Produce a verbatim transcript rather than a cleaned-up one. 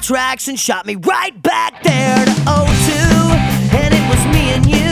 tracks and shot me right back there to oh two. And it was me and you